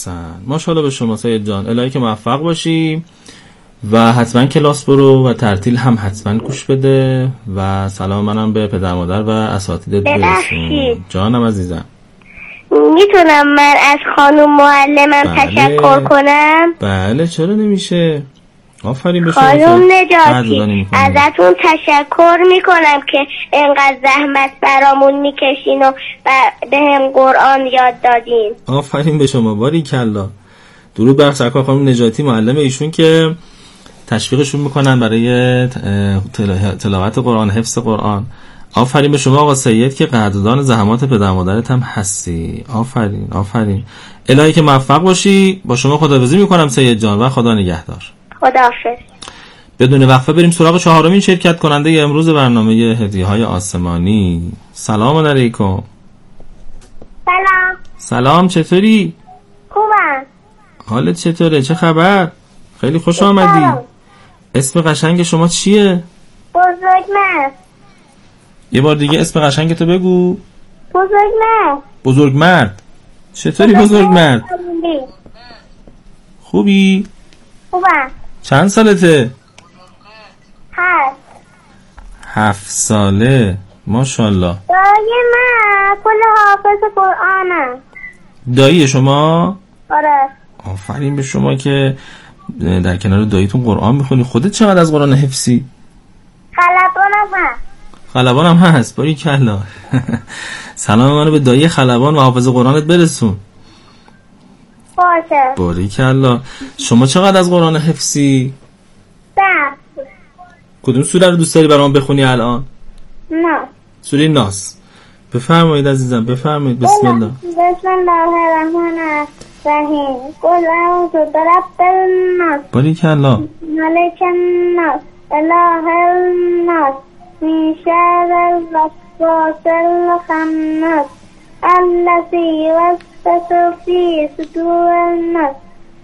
احسن. ماشاءالله به شما سید جان. الهی که موفق باشی و حتما کلاس برو و ترتیل هم حتما گوش بده و سلام منم به پدر مادر و اساتیدت برسون. جانم عزیزم. میتونم من از خانم معلمم تشکر کنم؟ بله چرا نمیشه. آفرین به شما خانم نجاتی، ازتون تشکر میکنم که اینقدر زحمت برامون میکشین و به هم قرآن یاد دادین. آفرین به شما، باریکلا. درود بر سرکار خانم نجاتی معلم ایشون که تشویقشون میکنن برای تلاوت قرآن، حفظ قرآن. آفرین به شما آقا سید که قدردان زحمات پدر مادرت هم هستی. آفرین آفرین. الهی که موفق باشی. با شما خداحافظی میکنم سید جان و خدا نگهدار. خداحافظ. بدون وقفه بریم سراغ چهارمین شرکت کننده امروز برنامه هدیه‌های آسمانی. سلام علیکم. سلام. سلام، چطوری؟ خوبم. حالت چطوره؟ چه خبر؟ خیلی خوش آمدی. اسم قشنگ شما چیه؟ بزرگمرد. یه بار دیگه اسم قشنگتو بگو. بزرگمرد. بزرگمرد. چطوری بزرگمرد؟ خوبی؟ خوبم. چند سالته؟ 7 ساله. ماشاءالله. دایی من کل حافظ قرآنم. دایی شما؟ آره. آفرین به شما که در کنار داییتون قرآن میخونی. خودت چقدر از قرآن حفظی؟ خلبانم هست. باریکلا. سلام منو به دایی خلبان و حافظ قرآنت برسون. باشه. باریکلا. شما چقدر از قرآن حفظی؟ 10. کدوم سوره رو دوست داری برام بخونی الان؟ نه. سوره ناس. بفرمایید عزیزم، بفرمایید. بسم الله. بسم الله الرحمن الرحیم. قل اعوذ برب الناس. باریکلا. ملک الناس. اله الناس. من شر الوسواس الخناس. الذی یوسوس فی صدور الناس.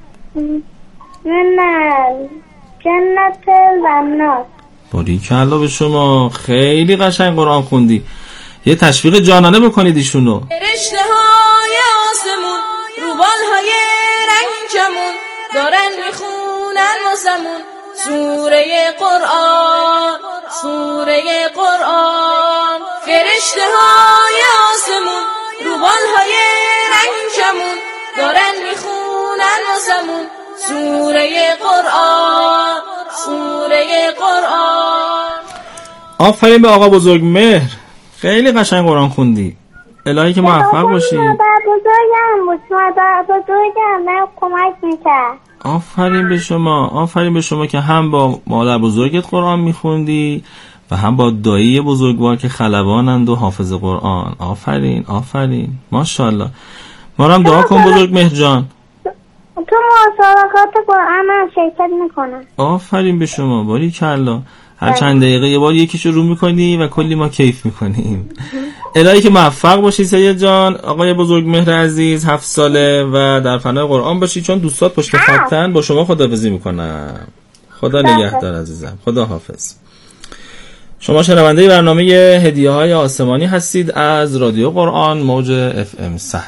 من الجنة والناس. باریکلا به شما. خیلی قشنگ قرآن خوندی. یه تشویق جانانه بکنید ایشونو. فرشته های آسمون، روبال های رنگ کمون، دارن میخونن واسمون سوره قرآن، سوره قرآن. فرشته های آسمون، روبال های رنگ کمون، دارن میخونن واسمون سوره قرآن، سوره قرآن. آفرین به آقا بزرگمهر. خیلی قشنگ قرآن خوندی. الهی که موفق باشی. بزرگم بود. بزرگم من کمک میکرد. آفرین به شما. آفرین به شما که هم با مادر بزرگت قرآن میخوندی و هم با دایی بزرگوار که خلبانند و حافظ قرآن. آفرین آفرین. ماشاءالله. ما هم دعا کن بزرگمهر جان. تو مسابقات قرآن من شرکت میکنم. آفرین به شما. باریکلا. هر چند دقیقه یه بار یکیشو رو میکنی و کلی ما کیف میکنیم. الهی که موفق باشی سید جان. آقای بزرگمهر عزیز 7 ساله و در فنای قرآن باشی. چون دوستات پشت خطن. با شما خداحافظی میکنم. خدا نگهدار عزیزم. خدا حافظ. شما شنونده برنامه هدیه‌های آسمانی هستید از رادیو قرآن موج FM 100.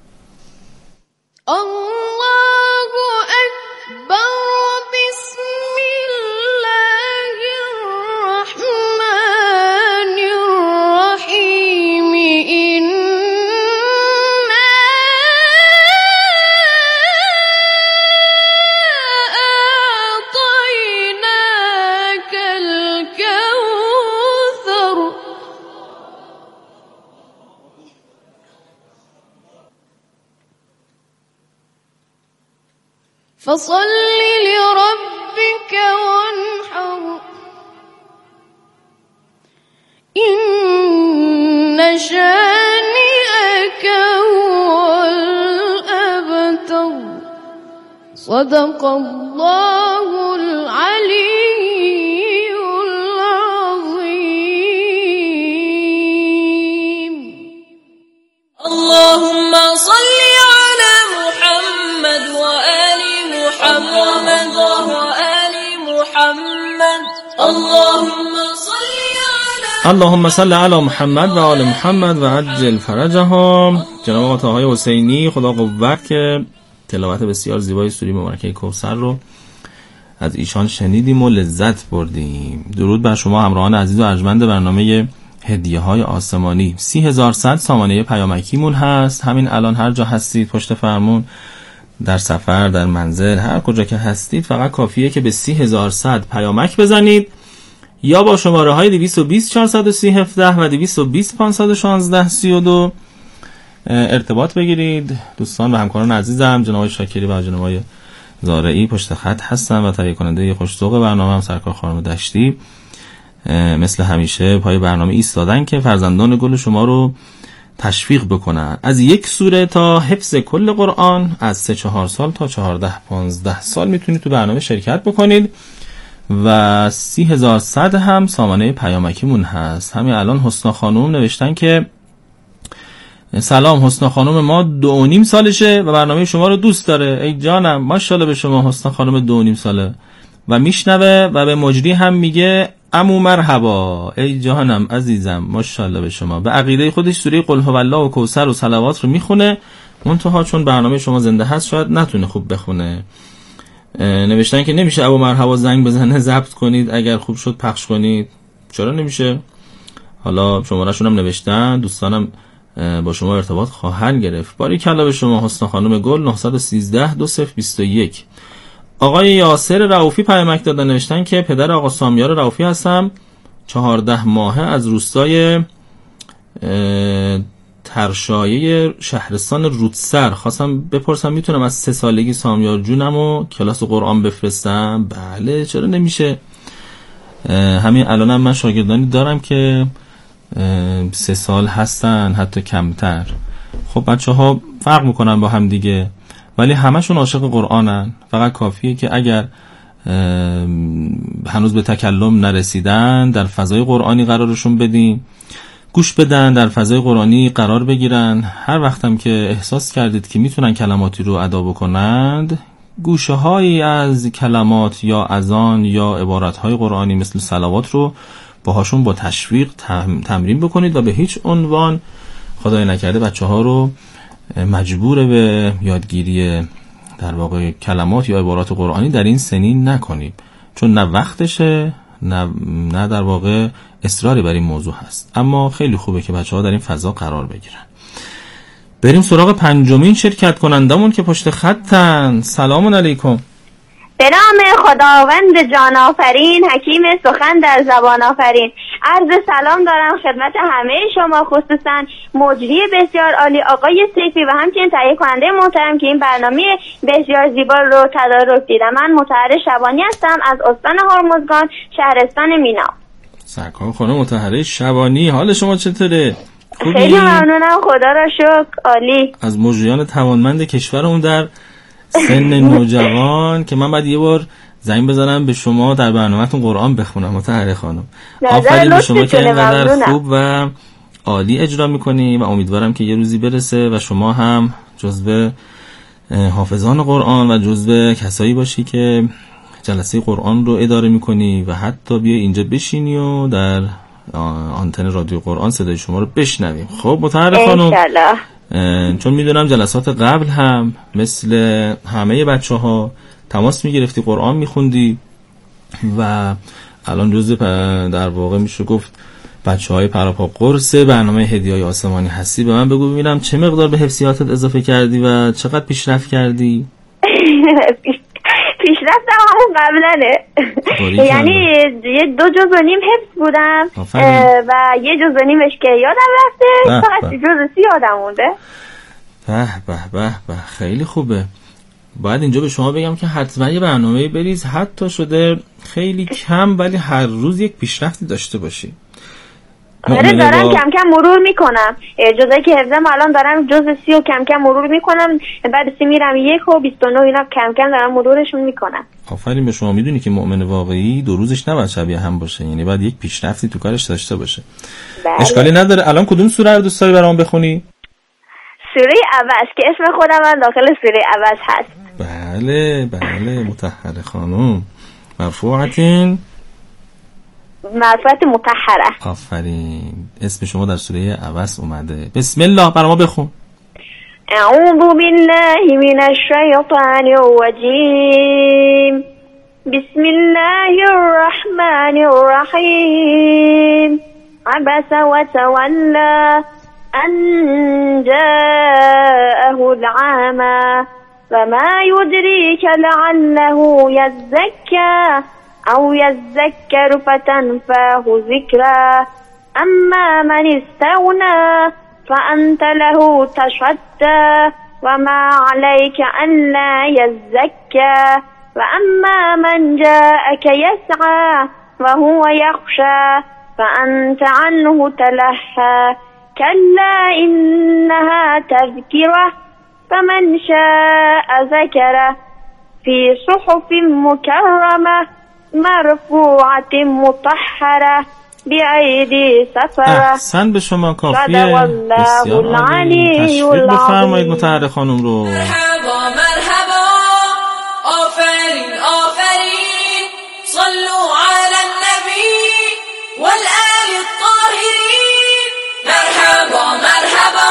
فصل لربك وانحر إن شانئك هو الأبتر. صدق الله العلي العظيم. اللهم صل على محمد وآل محمد وآل محمد. اللهم صل علی محمد و آل محمد و عجل فرجهم. جناب آقا طاهای حسینی خدا قوت که تلاوت بسیار زیبای سوره مبارکه کوثر رو از ایشان شنیدیم و لذت بردیم. درود بر شما همراهان عزیز و ارجمند برنامه هدیه‌های آسمانی. 30100 سامانه پیامکیمون هست. همین الان هر جا هستید پشت فرمون، در سفر، در منزل، هر کجا که هستید، فقط کافیه که به 30100 پیامک بزنید یا با شماره های 220 430 17 و 220 516 32 ارتباط بگیرید. دوستان و همکاران عزیزم جناب شاکری و جناب زارعی پشت خط هستن و تهیه کننده خوش‌ذوق برنامه هم سرکار خانم دشتی مثل همیشه پای برنامه ایستادن که فرزندان گل شما رو تشویق بکنن. از 1 سوره تا حفظ کل قرآن، از 3-4 سال تا 14-15 سال میتونید تو برنامه شرکت بکنید و 30100 هم سامانه پیامکیمون هست. همین الان حسنا خانم نوشتن که سلام، حسنا خانم ما 2.5 سالشه و برنامه شما رو دوست داره. ای جانم، ماشاءالله به شما حسنا خانم 2.5 ساله و میشنوه و به مجری هم میگه عمو مرحبا. ای جانم عزیزم، ماشاءالله به شما. به عقیده خودش سوره قل هو الله و کوثر و صلوات رو میخونه، منتها چون برنامه شما زنده هست شاید نتونه خوب بخونه. نوشتن که نمیشه ابو مرحبا زنگ بزنه ضبط کنید، اگر خوب شد پخش کنید. چرا نمیشه؟ حالا شماره‌شون هم نوشتن، دوستانم با شما ارتباط خواهند گرفت. باریکلا به شما حسنا خانم گل. 913 2021. آقای یاسر رؤوفی پیامک دادن، نوشتن که پدر آقا سامیار رؤوفی هستم، 14 ماهه از روستای ترشایه شهرستان رودسر. خواستم بپرسم میتونم از 3 سالگی سامیار جونمو کلاس قرآن بفرستم؟ بله، چرا نمیشه. همین الانم من شاگردانی دارم که 3 سال هستن، حتی کمتر. خب بچه ها فرق میکنن با هم دیگه، ولی همشون عاشق قرآنن. فقط کافیه که اگر هنوز به تکلم نرسیدن در فضای قرآنی قرارشون بدیم، گوش بدن، در فضای قرآنی قرار بگیرن. هر وقتم که احساس کردید که میتونن کلماتی رو ادا بکنند، گوشه هایی از کلمات یا اذان یا عبارت های قرآنی مثل صلوات رو باهاشون با تشویق تمرین بکنید و به هیچ عنوان خدای نکرده بچه ها رو مجبور به یادگیری در واقع کلمات یا عبارات قرآنی در این سنین نکنید، چون نه وقتشه نه در واقع اصراری بر این موضوع هست. اما خیلی خوبه که بچه ها در این فضا قرار بگیرن. بریم سراغ 5مین شرکت کنندمون که پشت خطن. سلام علیکم. به نام خداوند جان آفرین، حکیم سخن در زبان آفرین. عرض سلام دارم خدمت همه شما، خصوصا مجری بسیار عالی آقای سیفی و همچنین تهیه کننده محترم که این برنامه بسیار زیبا رو تدارک دیدم. من مطهر شبانی هستم از استان هرمزگان، شهرستان مینا. سرکار خانم مطهر شبانی، حال شما چطوره؟ خیلی ممنونم، خدا را شکر، عالی. از مجریان توانمند کشورمون در سن نوجوان که من بعد یه بار زنگ بزنم به شما در برنامه‌تون قرآن بخونم. مطهر خانم، آفرین به شما که اینقدر خوب و عالی اجرا میکنی و امیدوارم که یه روزی برسه و شما هم جزو حافظان قرآن و جزو کسایی باشی که جلسه قرآن رو اداره میکنی و حتی بیا اینجا بشینی و در آنتن رادیو قرآن صدای شما رو بشنویم. خب مطهر خانم، چون میدونم جلسات قبل هم مثل همه بچه ها تماس میگرفتی، قرآن میخوندی و الان جزء در واقع میشه گفت بچه های پراپا قرص برنامه هدیه‌های آسمانی هستی. به من بگو ببینم چه مقدار به حفظیاتت اضافه کردی و چقدر پیشرفت کردی؟ پیشرفتم همون قبلنه، یعنی 2 جزء و نیم حفظ بودم و 1 جزء و نیمش که یادم رفته، فقط 2 جزء 30 یادم مونده. به خیلی خوبه. باید اینجا به شما بگم که حتما یه برنامه بریز، حتی شده خیلی کم ولی هر روز یک پیشرفتی داشته باشی. آره دارم کم کم مرور میکنم، جزایی که حفظم الان دارم جزء 30 و کم کم مرور میکنم، بعد 30 میرم 1 و 29 اینا کم کم دارم مرورشون میکنم. آفرین به شما. میدونی که مؤمن واقعی 2 روزش نباید شبیه هم باشه، یعنی باید یک پیشرفتی تو کارش داشته باشه. بله. اشکالی نداره. الان کدوم سوره رو دوست داری برام بخونی؟ سوره عبس که اسم خودم هم داخل سوره عبس هست. بله مطهر خانم. مرفوعت مطهره. آفرین، اسم شما در سوره عبس اومده. بسم الله برام بخون. أعوذ بالله من الشيطان الرجيم. بسم الله الرحمن الرحيم. عبس وتولى أن جاءه العامى وما يدريك لعله يزكى أو يذكر فتنفاه ذكرى. أما من استغنى فأنت له تشدى وما عليك ألا يزكى. وأما من جاءك يسعى وهو يخشى فأنت عنه تلهى. كلا إنها تذكرة فمن شاء ذكره في صحف مكرمة مرفوعة مطهرة بأيدي سفرة. احسن به شما، کافیه. بسیار عالی. تشویق بفرمایید مطهر خانم رو. مرحبا مرحبا، آفرین آفرین، صلوا على النبی والآل الطاهرین. مرحبا مرحبا،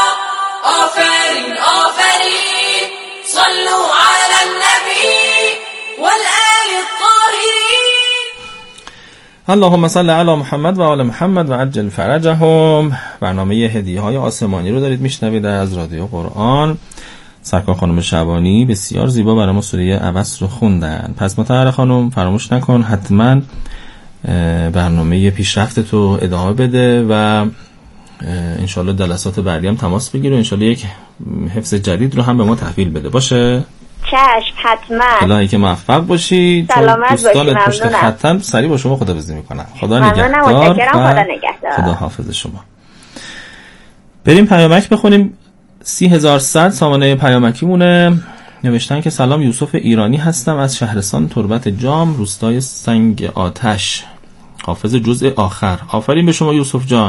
آفرین آفرین، صلوا على النبی والآل الطاهرین. اللهم صل علی محمد و آل محمد و عجل فرجهم. برنامه هدیه‌های آسمانی رو دارید میشنوید از رادیو قرآن. سرکار خانم شعبانی بسیار زیبا برای ما سوره عبس رو خوندن. پس مطهر خانم فراموش نکن حتما برنامه پیشرفت تو ادامه بده و انشالله جلسات بعدی هم تماس بگیر و انشالله یک حفظ جدید رو هم به ما تحویل بده. باشه؟ چشم حتما. الهی که موفق باشی. سلامت باشی. دوستان پشت خطم سریع با شما خداحافظی میکنم. خدا نگهدار. خدا نگهدار. خدا حافظ شما. بریم پیامک بخونیم. 30100 سامانه پیامکی مونه. نوشتن که سلام، یوسف ایرانی هستم از شهرستان تربت جام، روستای سنگ آتش. حافظ جزء آخر. آفرین به شما یوسف جان.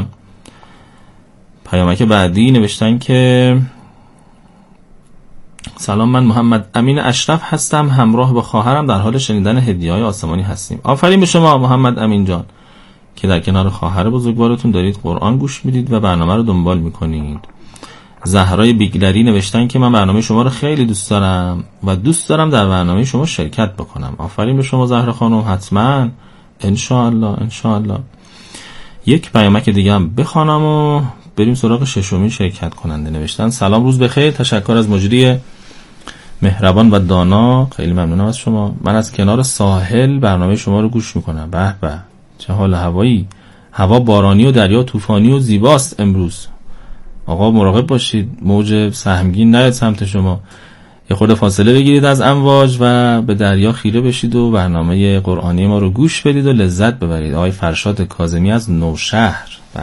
پیامک بعدی نوشتن که سلام، من محمد امین اشرف هستم، همراه با خواهرم در حال شنیدن هدیه‌های آسمانی هستیم. آفرین به شما محمد امین جان که در کنار خواهر بزرگوارتون دارید قرآن گوش میدید و برنامه رو دنبال میکنید. زهرای بیگلری نوشتن که من برنامه شما رو خیلی دوست دارم و دوست دارم در برنامه شما شرکت بکنم. آفرین به شما زهرا خانم، حتما انشاءالله. یک پیامک دیگه هم بخوانم و بریم سراغ ششمین شرکت کننده. نوشتن سلام، روز بخیر، تشکر از مجری مهربان و دانا، خیلی ممنونم از شما. من از کنار ساحل برنامه شما رو گوش میکنم. به به چه حال هوایی، هوا بارانی و دریا طوفانی و زیباست امروز. آقا مراقب باشید، موج سهمگین نیاد سمت شما. یه خورده فاصله بگیرید از امواج و به دریا خیره بشید و برنامه قرآنی ما رو گوش بدید و لذت ببرید. آقای فرشاد کاظمی از نوشهر. بله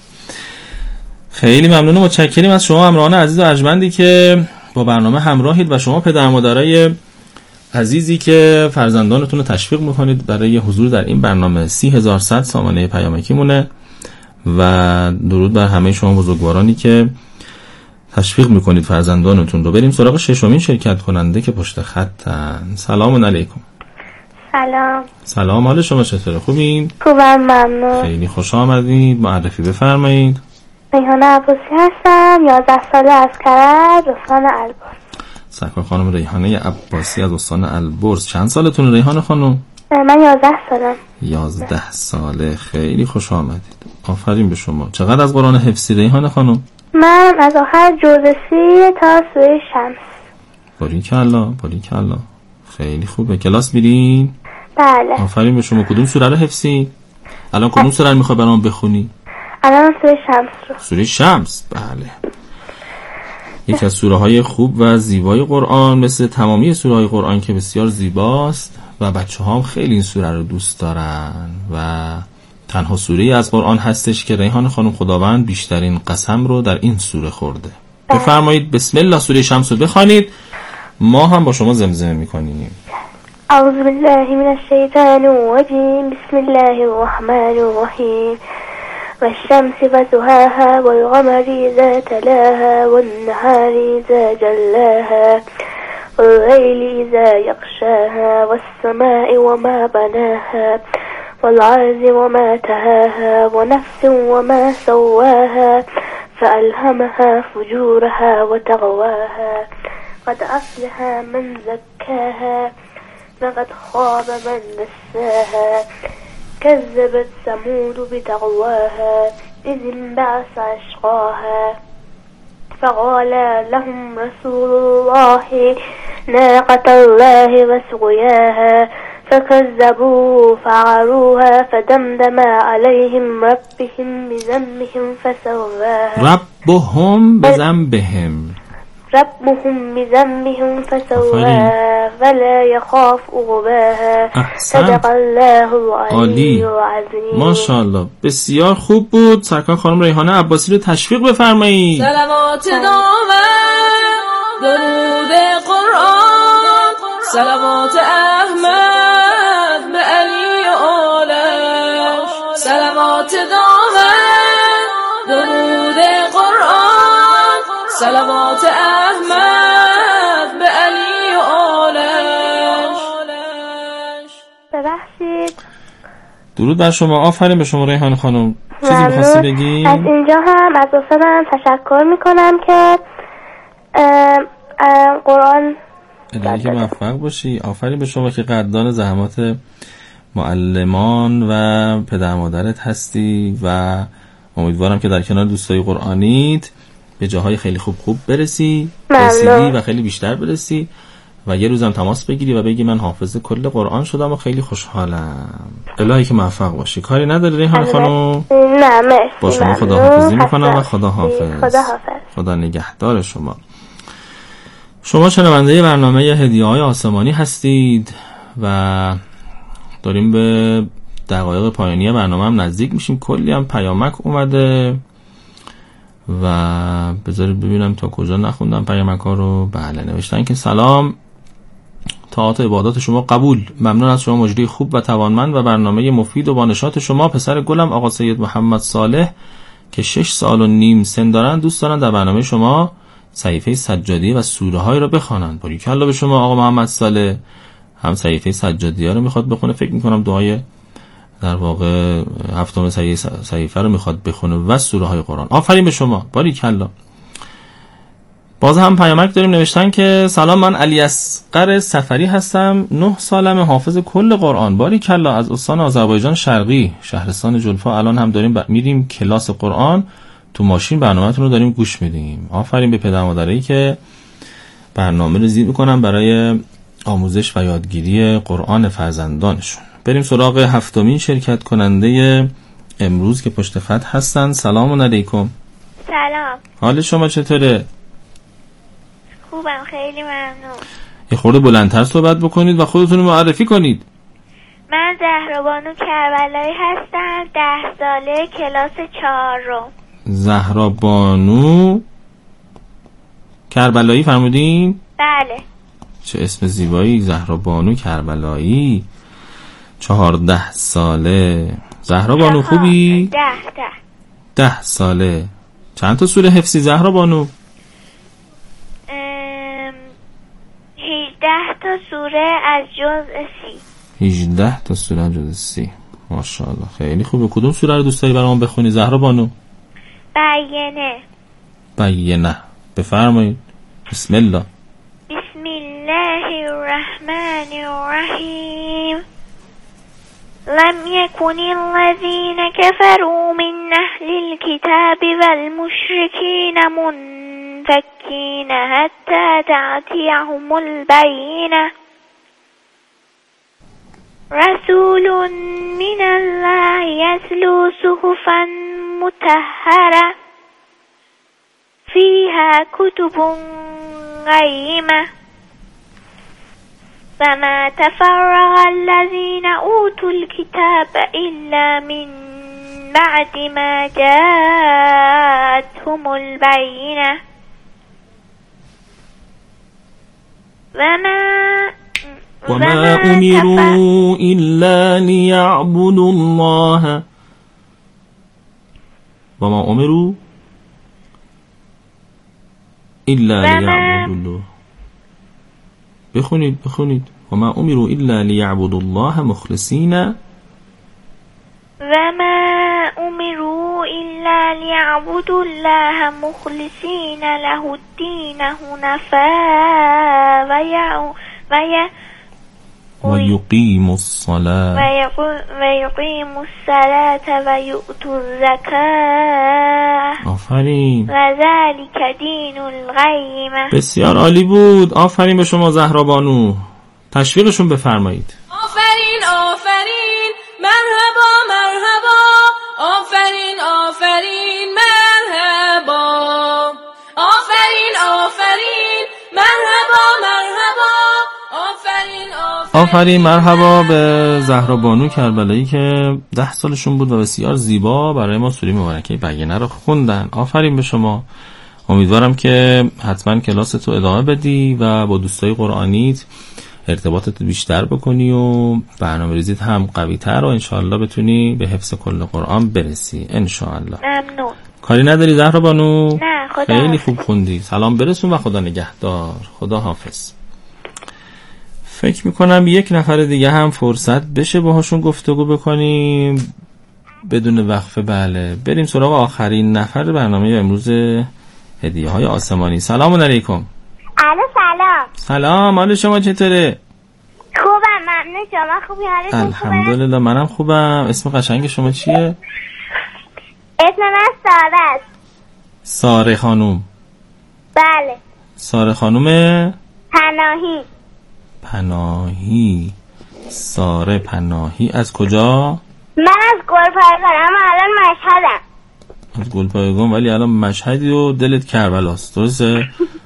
خیلی ممنونم، متشکریم از شما همراهان عزیز و ارجمندی که با برنامه همراهید و شما پدر مادرای عزیزی که فرزندانتون رو تشویق میکنید برای حضور در این برنامه. 30100 سامانه پیامکی مونه و درود بر همه شما بزرگوارانی که تشویق میکنید فرزندانتون رو. بریم سراغ ششمین شرکت کننده که پشت خطن. سلام علیکم. سلام، حال شما چطوره؟ خوبین؟ خوبم، ممنون. خیلی خوش آمدید. معرفی بفرمایید. ریحانه عباسی هستم، 11 ساله، از کرج، استان البرز. سرکار خانم ریحانه عباسی از استان البرز. چند سالتون ریحانه خانم؟ من 11 سالم. 11 ساله، خیلی خوش آمدید. آفرین به شما. چقدر از قرآن حفظی ریحانه خانم؟ من از آخر جزء 3 تا سوره شمس. باریکالله. خیلی خوبه. کلاس میرین؟ بله. آفرین به شما. کدوم سوره رو حفظی؟ الان کدوم سوره رو میخوای برام بخونی؟ الان سوره شمس رو. سوره شمس، بله. یکی از سوره های خوب و زیبای قرآن، مثل تمامی سوره های قرآن که بسیار زیباست و بچه ها هم خیلی این سوره رو دوست دارن و تنها سوره از قرآن هستش که ریحان خانم خداوند بیشترین قسم رو در این سوره خورده. بفرمایید بسم الله سوره شمس رو بخوانید، ما هم با شما زمزمه میکنیم. اعوذ بالله من الشیطان الرجیم، بسم الله الرحمن الرحیم. والشمس وضحاها والقمر إذا تلاها والنهار إذا جلاها والليل إذا يغشاها والسماء وما بناها والعرض وما تهاها ونفس وما سواها فألهمها فجورها وتقواها قد أفلح من زكاها وقد خاب من دساها كذبت ثمود بتقواها إذ انبعث أشقاها فقال لهم رسول الله ناقة الله وسقياها فكذبوا فعروها فدمدم عليهم ربهم بذنبهم فسواها ربهم بذنبهم فسواها ولا يخاف عقباها صدق الله العلی العظیم. ماشاءالله بسیار خوب بود. سرکار خانم ریحانه عباسی رو تشویق بفرمایید. صلوات دامن درود قرآن صلوات احمد به علی و آلش صلوات دامن درود قرآن صلوات احمد به علی و آلش. ببخشید. درود بر شما. آفرین به شما ریحانه خانم. چیزی می‌خواستی بگی؟ از اینجا هم از دوستانم تشکر میکنم که قرآن الهی که موفق باشی. آفرین به شما که قدردان زحمات معلمان و پدر مادرت هستی و امیدوارم که در کنار دوستای قرآنیت به جاهای خیلی خوب برسی. رسیدی و خیلی بیشتر برسی و یه روزم تماس بگیری و بگی من حافظ کل قرآن شدم و خیلی خوشحالم. الهی که موفق باشی. کاری نداری ریحانه خانم؟ نه مرسی. با شما خداحافظی میکنم و خدا حافظ. خدا نگهدار شما. شما شنونده برنامه هدیه‌های آسمانی هستید و داریم به دقایق پایانی برنامه هم نزدیک میشیم. کلی هم پیامک اومده و بذارید ببینم تا کجا نخوندم پیامک ها رو. بله نوشتن که سلام، طاعات عبادات شما قبول. ممنون از شما مجری خوب و توانمند و برنامه مفید و با نشاط شما. پسر گلم آقا سید محمد صالح که 6 سال و نیم سن دارن دوست دارن در برنامه شما صحیفه سجادیه و سوره های رو بخوانند. باریکلا به شما آقا محمد صالح. هم صحیفه سجادیه رو میخواد بخونه، فکر میکنم دعای در واقع هفتم صحیفه رو میخواد بخونه و سوره های قرآن. آفرین به شما، باریکلا. باز هم پیامک داریم. نوشتن که سلام، من علی اصغر سفری هستم، 9 سالمه، حافظ کل قرآن. باریکلا. از استان آذربایجان شرقی شهرستان جلفا. الان هم داریم میریم کلاس قرآن، تو ماشین برنامه‌تون رو داریم گوش میدیم. آفرین به پدر مادرایی که برنامه رو ضبط میکنن برای آموزش و یادگیری قرآن فرزندانشون. بریم سراغ هفتمین شرکت کننده امروز که پشت خط هستن. سلام علیکم. سلام. حال شما چطوره؟ خوبم، خیلی ممنون. یه خورده بلندتر صحبت بکنید و خودتون رو معرفی کنید. من زهرابانو کربلایی هستم، 10 ساله، کلاس 4 رو. زهرابانو کربلایی فرمودین؟ بله. چه اسم زیبایی، زهرابانو کربلایی، 14 ساله. زهرابانو خوبی؟ 10 ساله. چند تا سوره حفظی زهرابانو؟ 18 تا سوره از جزء 30. 18 تا سوره از جزء 30. ماشاءالله خیلی خوبه. کدوم سوره رو دوست داری برام بخونی زهرابانو؟ بینه. بفرمایید. بسم الله. بسم الله الرحمن الرحیم. لم يكن الذين كفروا من أهل الكتاب والمشركين منفكين حتى تأتيهم البينة رسول من الله يتلو صحفا مطهرة فيها كتب قيمة فما تفرغ الذين أوتوا الكتاب إلا من بعد ما جاءتهم البينة وما أمروا إلا ليعبدوا الله وما أمروا إلا ليعبدوا الله. بخونید وما أمروا إلا ليعبدوا الله مخلصين وما أمروا إلا ليعبدوا ليعبدوا الله مخلصين له الدين حنفاء ويقيموا الصلاة ويؤتوا الزكاة آفرین وذلك دین القیم. بسیار عالی بود. آفرین به شما زهرا بانو. تشویقشون بفرمایید. آفرین آفرین مرحبا مرحبا آفرین آفرین مرحبا آفرین آفرین مرحبا مرحبا آفرین آفرین مرحبا به زهرا بانو کربلایی که 10 سالشون بود و بسیار زیبا برای ما سوره مبارکه بینه رو خوندن. آفرین به شما. امیدوارم که حتما کلاستو ادامه بدی و با دوستای قرآنیت ارتباطت بیشتر بکنی و برنامه‌ریزیت هم قوی‌تر و انشاءالله بتونی به حفظ کل قرآن برسی انشاءالله. ممنون. کاری نداری زهرا بانو؟ نه خدا خیلی حافظ. خوب خوندی. سلام برسون و خدا نگهدار. خدا حافظ. فکر میکنم یک نفر دیگه هم فرصت بشه باهاشون گفتگو بکنیم بدون وقفه. بله بریم سراغ آخرین نفر برنامه امروز هدیه های آسمانی. سلام علیکم. الو سلام. سلام، حال شما چطوره؟ خوبم ممنون. شما خوبی؟ حالتون خوبه؟ الحمدلله منم خوبم. اسم قشنگ شما چیه؟ اسم من ساره است. ساره خانوم. بله. ساره خانوم پناهی. پناهی. ساره پناهی. از کجا؟ من از گلپایگان اما الان مشهدم. از گلپایگان ولی الان مشهدی و دلت کربلاست، درسته؟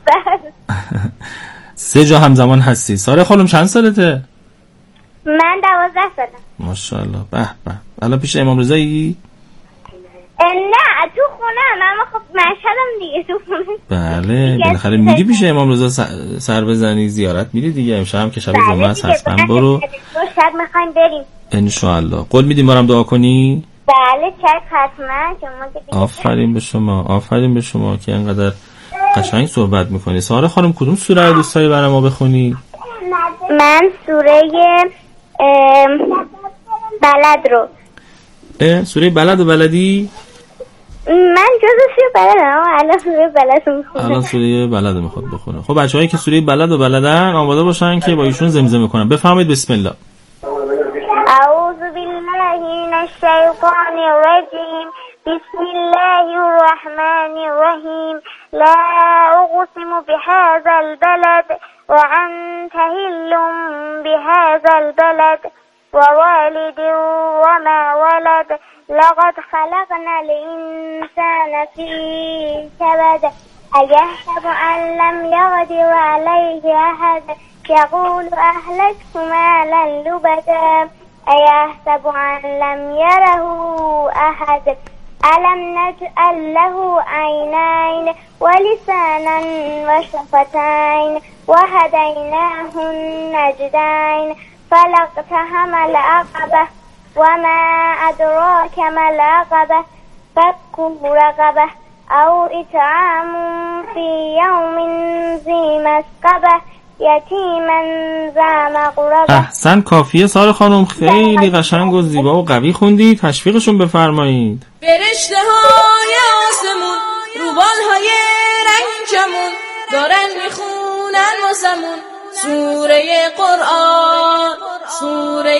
3 جا همزمان هستی. ساره خانم چند سالته؟ من 12 سالم. ماشاءالله. به به. الان پیش امام رضایی؟ نه تو خونه. اما خب مشهدم دیگه تو خونه. بله بالاخره میری پیش امام رضا سر بزنی، زیارت میری دیگه. امشب هم که شب جمعه است حتما برو. شب میخوایم بریم انشاءالله. قول میدیم بارم دعا کنی؟ بله چک حتما. شما آفرین به شما. آفرین به شما که اینقدر قشنگ صحبت میکنی. ساره خانم کدوم سوره رو دوست داری برای ما بخونی؟ من سوره بلد رو. سوره بلد و بلدی؟ من جزو سوره بلدم اما الان سوره بلد رو میخونم. الان سوره بلد میخواد بخونه. خب بچه‌هایی که سوره بلد و بلدن آماده باشن که با ایشون زمزمه کنن. بفرمایید بسم الله. اعوذ بالله من الشیطان الرجیم. بسم الله الرحمن الرحیم. لا اقسم بهذا البلد وانت حل بهذا البلد ووالد وما ولد لقد خلقنا الانسان في كبد أيحسب أن لم يقدر عليه أحد يقول أهلكت مالا لبدا أيحسب أن لم يره أحد ألم نجعل له عينين ولسانا وشفتين وهديناه النجدين فلاقتحم العقبة وما أدراك ما العقبة فك رقبة أو إطعام في يوم ذي مسغبة یتیما ذا مقربه. احسن کافیه ساره خانم. خیلی قشنگ و زیبا و قوی خوندی. تشویقشون بفرمایید. فرشته های آسمون روبان های رنگ کمون دارن میخونن واسمون سوره قرآن سوره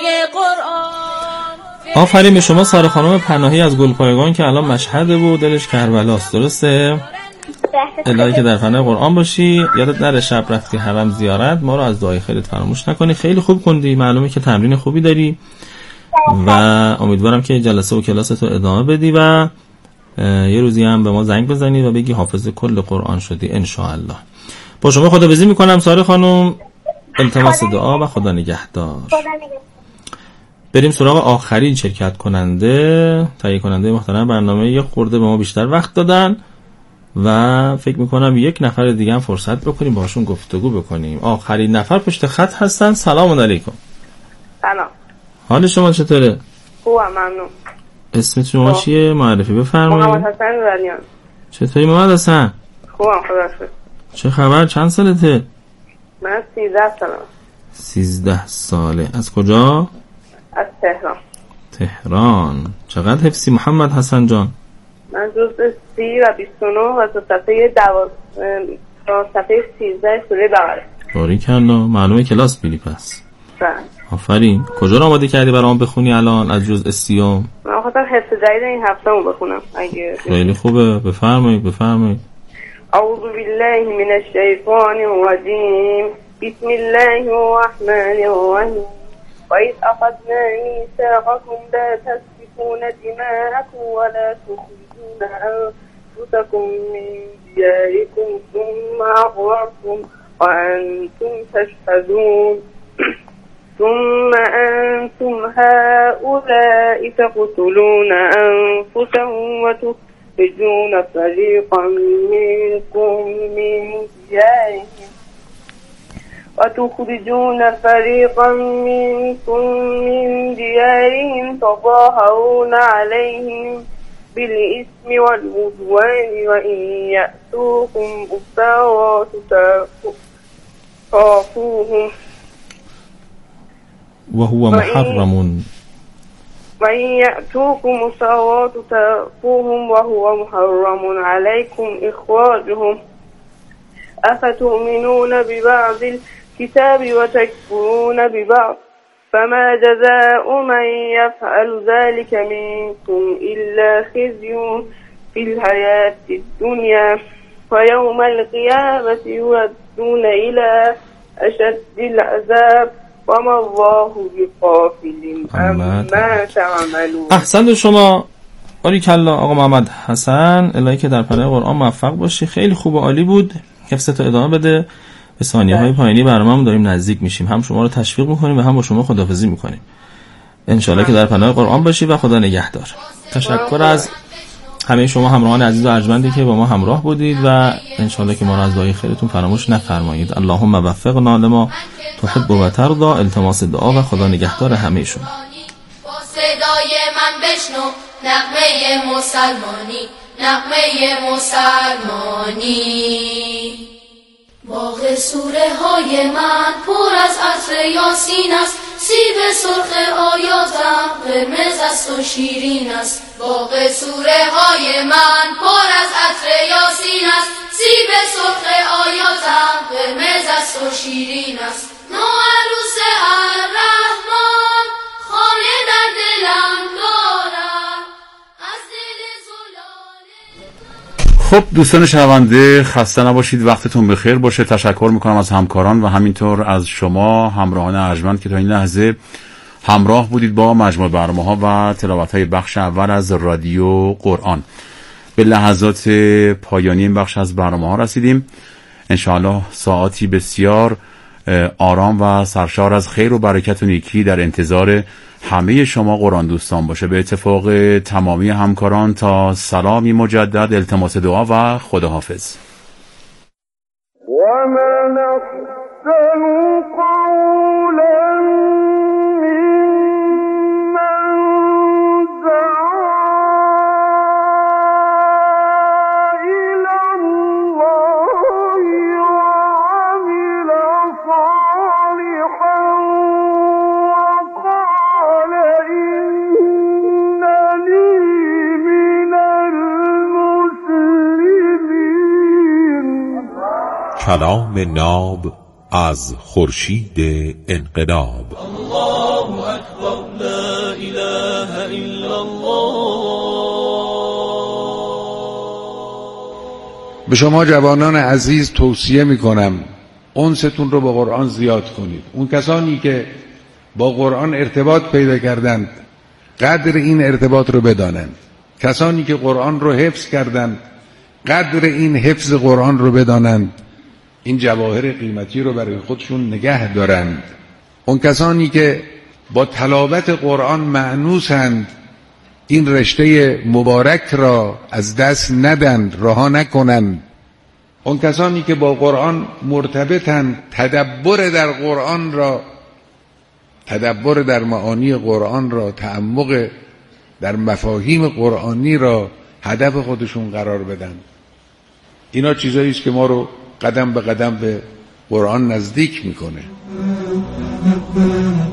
قرآن. آفرین به شما ساره خانم پناهی از گلپایگان که الان مشهده و دلش کربلاست، درسته؟ الهی که در فنای قرآن باشی. یادت نره شب رفتی حرم زیارت ما رو از دعای خیرت فراموش نکنی. خیلی خوب خوندی. معلومه که تمرین خوبی داری و امیدوارم که جلسه و کلاستو ادامه بدی و یه روزی هم به ما زنگ بزنی و بگی حافظ کل قرآن شدی انشاءالله. با شما خداحافظی میکنم ساره خانم. التماس دعا و خدا نگهدار. بریم سراغ آخرین شرکت کننده. تهیه کننده محترم برنامه یک خورده به ما بیشتر وقت دادن و فکر میکنم یک نفر دیگه هم فرصت بکنیم باشون گفتگو بکنیم. آخرین نفر پشت خط هستن. سلام علیکم. سلام. حال شما چطوره؟ خوبم ممنون. اسم شما چیه؟ معرفی بفرمایید. محمد حسن زریان. چطوری محمد حسن؟ خوبم خدا شکر. چه خبر؟ چند سالته؟ من 13 سالم. 13 ساله. از کجا؟ از تهران. تهران. چقدر حفظی محمد حسن جان؟ من از جزء 30 و 29 و تا صفحه 13 سوره بقره. باریکلا، معلومه کلاس میری پس. بله. آفرین. کجا رو آماده کردی برام بخونی الان از جزء 30؟ من خواستم حفظ جدید این هفته‌مو بخونم اگه. خیلی خوبه، بفرمایید. اعوذ بالله من الشیطان الرجیم. بسم الله الرحمن الرحیم. وإذ أخذنا ميثاقكم لا تسفكون دماءكم ولا تخرجون أنفسكم من دياركم ثم أقررتم وأنتم تشهدون ثم أنتم هؤلاء تقتلون أنفسهم وتخرجون فريقا منكم من ديارهم تظاهرون عليهم بالإثم والعدوان وإن يأتوكم أسارى تخافوهم وهو محرم وإن يأتوكم أسارى تخافوهم وهو محرم عليكم إخراجهم أفتؤمنون ببعض الكتاب وتكفرون ببعض فما جزاء من يفعل ذلك منكم إلا خزي في الحياة الدنيا ويوم القيامة يردون إلى أشد العذاب وما الله بغافل عما تعملون. احسنت شما. باریکلا آقا محمد حسن. الهی که در پناه قرآن موفق باشی. خیلی خوب و عالی بود. حفظتو ادامه بده. به ثانیه‌های پایانی برنامه‌مون داریم نزدیک میشیم. هم شما رو تشویق می‌کنیم و هم با شما خداحافظی می‌کنیم. ان شاءالله که در پناه قرآن باشی و خدا نگهدار. تشکر از همه شما همراهان عزیز و ارجمندی که با ما همراه بودید و ان شاءالله که ما رو از دعای خیرتون فراموش نفرمایید. اللهم وفقنا لما تحب و ترضى. التماس دعا و خدا نگهدار همه شما. با صدای من بشنو نغمه مسلمانی، نغمه مسلمانی. باغ سوره های من پر از عطر یاسین است، سیب سرخ آیاتم قرمز است و شیرین است. باغ سوره های من پر از عطر یاسین است، سیب سرخ آیاتم قرمز است و شیرین است. نوعروس الرحمن خانه در دلم دارم از دل زلاله. خب دوستان شنونده خسته نباشید، وقتتون بخیر باشه. تشکر میکنم از همکاران و همینطور از شما همراهان ارجمند که تا این لحظه همراه بودید با مجموعه برنامه‌ها و تلاوت‌های بخش اول از رادیو قرآن. به لحظات پایانی این بخش از برنامه‌ها رسیدیم. انشاءالله ساعاتی بسیار آرام و سرشار از خیر و برکت و نیکی در انتظار همه شما قرآن دوستان باشه. به اتفاق تمامی همکاران تا سلامی مجدد، التماس دعا و خداحافظ. ومن أحسن قولا ممن دعا إلى الله وعمل صالحا وقال إنني من المسلمين. کلام ناب از خورشید انقلاب. الله اکبر لا اله الا الله. به شما جوانان عزیز توصیه میکنم انستون رو با قرآن زیاد کنید. اون کسانی که با قرآن ارتباط پیدا کردند قدر این ارتباط رو بدانند. کسانی که قرآن رو حفظ کردند قدر این حفظ قرآن رو بدانند. این جواهر قیمتی رو برای خودشون نگه دارند. اون کسانی که با تلاوت قرآن مأنوسند این رشته مبارک را از دست ندند، رها نکنند. اون کسانی که با قرآن مرتبطند تدبر در قرآن را، تدبر در معانی قرآن را، تعمق در مفاهیم قرآنی را هدف خودشون قرار بدن. اینا چیزایی است که ما رو قدم به قدم به قرآن نزدیک میکنه.